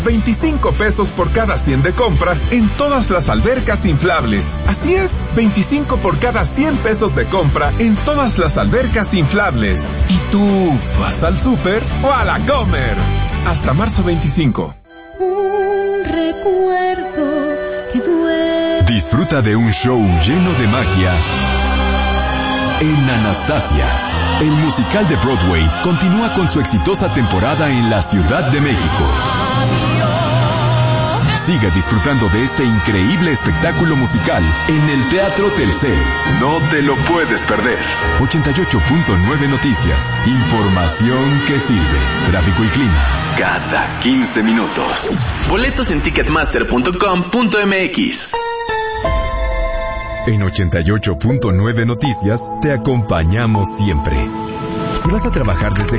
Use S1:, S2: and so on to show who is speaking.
S1: 25 pesos por cada 100 de compra en todas las albercas inflables. Así es, 25 por cada 100 pesos de compra en todas las albercas inflables. ¿Y tú vas al súper o a la Comer? Hasta marzo 25.
S2: Un recuerdo que duele.
S3: Disfruta de un show lleno de magia en Anastasia. El musical de Broadway continúa con su exitosa temporada en la Ciudad de México. Sigue disfrutando de este increíble espectáculo musical en el Teatro Telcel. No te lo puedes perder. 88.9 Noticias. Información que sirve. Tráfico y clima cada 15 minutos.
S4: Boletos en ticketmaster.com.mx.
S3: En 88.9 Noticias te acompañamos siempre. Si vas a trabajar desde